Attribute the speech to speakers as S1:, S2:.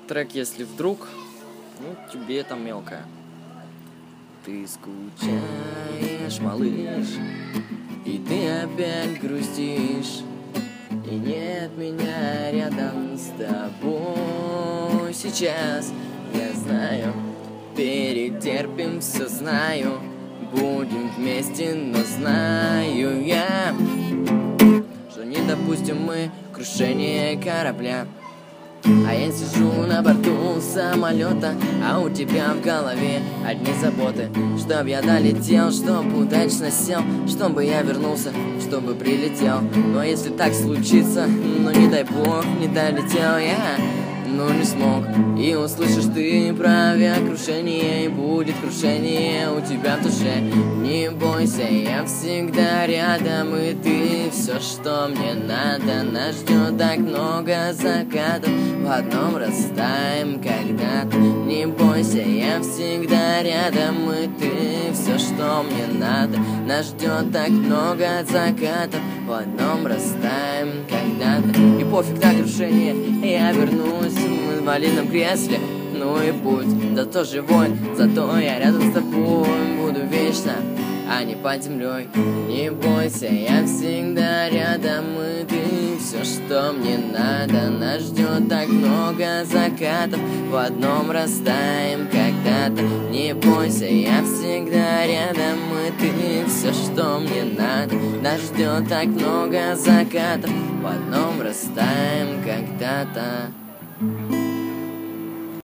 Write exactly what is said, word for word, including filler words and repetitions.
S1: трек «Если вдруг», ну, тебе там мелкая. Ты скучаешь, малыш, и ты опять грустишь, и нет меня рядом с тобой сейчас. Я знаю, перетерпим, все знаю, будем вместе, но знаю я, что не допустим мы крушение корабля. А я сижу на борту самолета, а у тебя в голове одни заботы. Чтоб я долетел, чтоб удачно сел, чтобы я вернулся, чтобы прилетел. Но если так случится, ну не дай бог, не долетел я, но не смог. И услышишь ты про авиакрушение, и будет крушение у тебя в душе. Не бойся, я всегда рядом, и ты все, что мне надо. Нас ждет так много закатов, в одном растаем когда-то. Не бойся, я всегда рядом, и ты все, что мне надо. Нас ждет так много закатов, в одном растаем когда-то. И пофиг на крушение, я вернусь в инвалидном кресле. Ну и путь, зато живой, зато я рядом с тобой буду вечно, а не под землей. Не бойся, я всегда рядом, и ты все, что мне надо. Нас ждет так много закатов, в одном растаем когда-то. Не бойся, я всегда рядом, и ты все, что мне надо. Нас ждет так много закатов, в одном растаем когда-то.